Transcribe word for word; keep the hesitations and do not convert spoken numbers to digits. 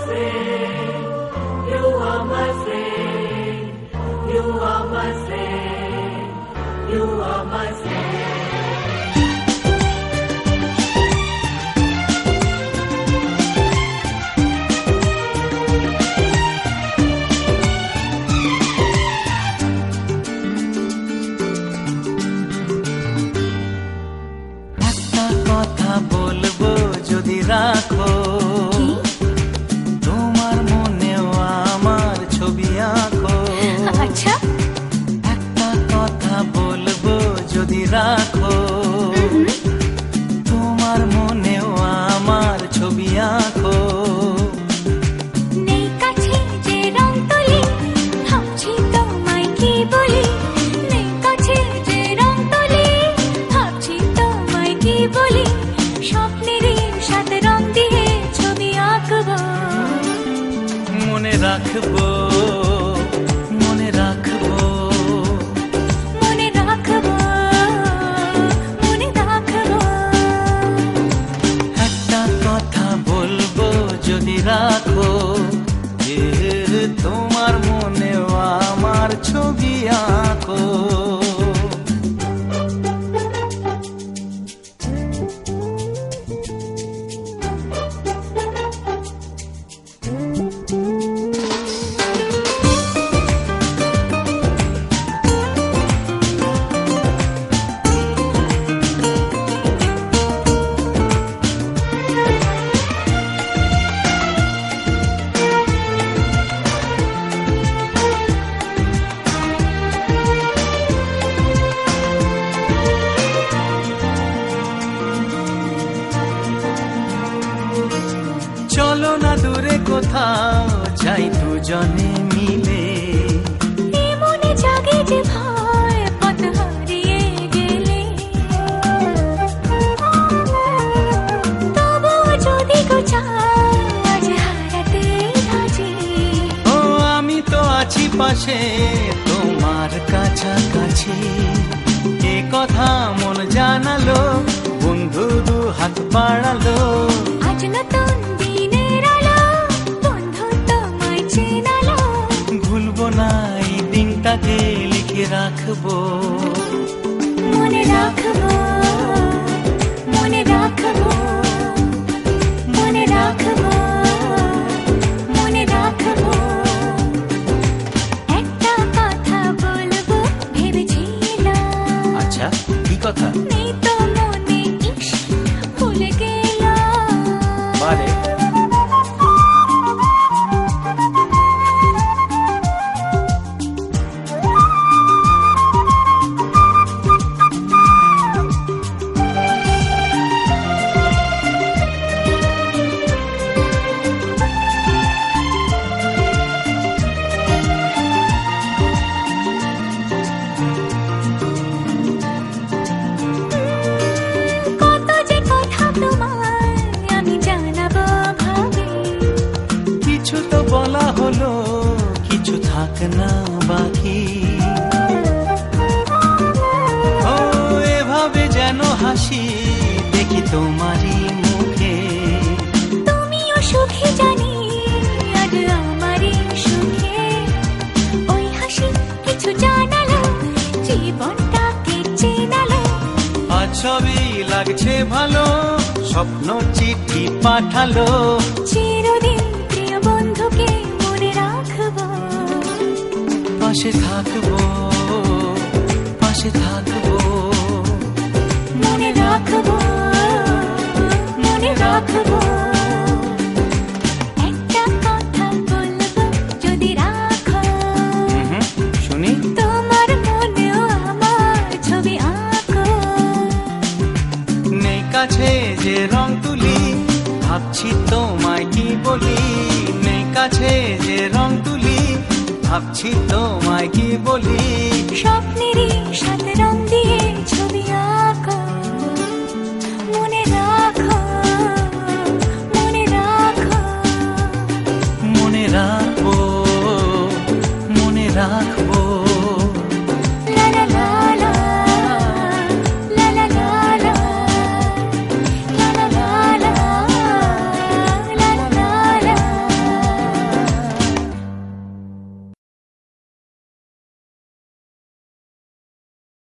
friend. You are my friend. You are my friend. You are my friend. রাখো তোমার মনেও আমার ছবি আঁকো। আচ্ছা, একটা কথা বলবো যদি রাখো তোমার মনেও আমার ছবি আঁকো। নেই কাছে যে রং তুলি ভাবছি তোমায় কি বলি। নেই কাছে যে রং তুলি ভাবছি তোমায় কি বলি। স্বপ্নেরই সাথে রং দিয়ে ছবি আঁকবো। মনে রাখবো মনে রাখবো মনে রাখবো মনে রাখবো। একটা কথা বলবো যদি রাখো যে তোমার মনেও আমার ছবি আঁকো। চলো না দূরে কোথাও যাই দুজনে মিলে। মনে জাগে যে ভয় পথ হারিয়ে গেলে। তবু যদি আজ হারাতে রাজি। ও আমি তো আছি পাশে তোমার কাছাকাছি। এ কথা মন জানালো বন্ধু দু হাত বাড়ালো। আজ নতুন দিনের আলো বন্ধু তোমায় চেনালো। ভুলবো না এই দিনটাকে লিখে রাখবো। মনে রাখবো মনে রাখবো মনে রাখবো মনে রাখবো। একটা কথা বলবো ভেবেছিলাম। আচ্ছা, কি কথা? নেই তো মনে ইস ভুলে গেলাম। বারে কিছু তো বলা হলো, কিছু থাক না বাকি। ও এভাবে যেন হাসি দেখি তোমারই মুখে। তুমিও সুখী জানি আজ আমারই সুখে। ওই হাসি কিছু জানালো জীবনটাকে চেনালো। আজ সবই লাগছে ভালো, স্বপ্ন চিঠি পাঠালো। চিরদিন প্রিয় বন্ধুকে মনে রাখবো। পাশে থাকবো পাশে থাকবো মনে রাখবো মনে রাখবো। একটা কথা বলবো যদি রাখো। শুনি। তোমার মনেও আমার ছবি আঁকো। নেই কাছে যে রং তুলি ভাবছি তোমায় কি বলি। নেই কাছে যে রং তুলি ভাবছি তোমায় কি বলি। স্বপ্নেরই সাথে